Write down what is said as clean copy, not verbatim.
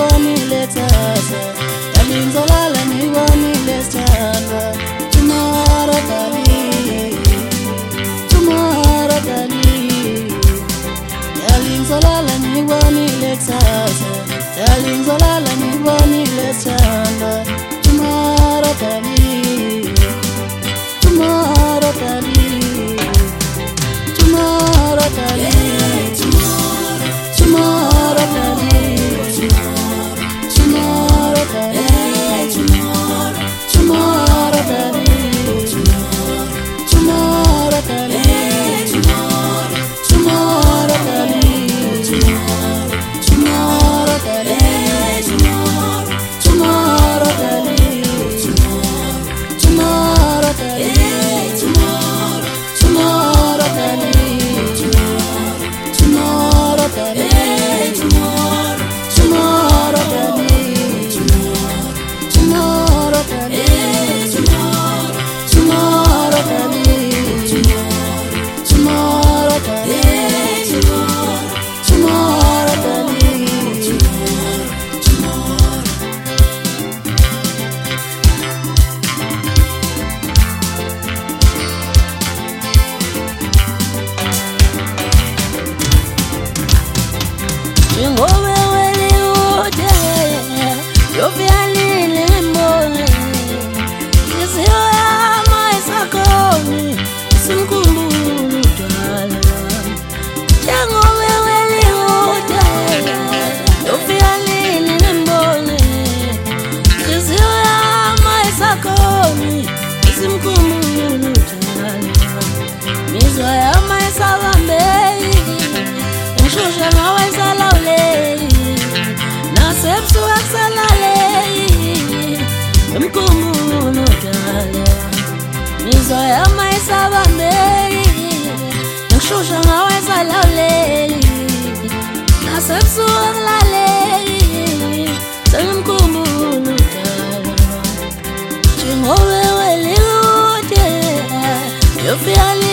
ngibonile tata yalingizolala ngibonile sithandwa tomorrow darling tomorrow darling yalingizolala ngibonile tata yalingizolala ngibonile sithandwa tomorrow darling tomorrow darling tomorrow darling tomorrow darling tomorrow darling tomorrow darling tomorrow darling tomorrow darling tomorrow darling tomorrow darling tomorrow darling tomorrow darling tomorrow darling tomorrow darling tomorrow darling tomorrow darling tomorrow darling tomorrow darling Ngowe weli ude yovyalile mbole Isiyo yama isakoni simkumbulu dala Ngowe weli ude yovyalile mbole Isiyo yama isakoni simkumbulu dala Mizwa yama isabambei Nshusha nawe Nasebsu aksalalei Mkumuno dala Mizwa yama isabambei Nshusha nawe salalei Nasebsu aksalalei Mkumuno dala Chingowe weli ude Yofiali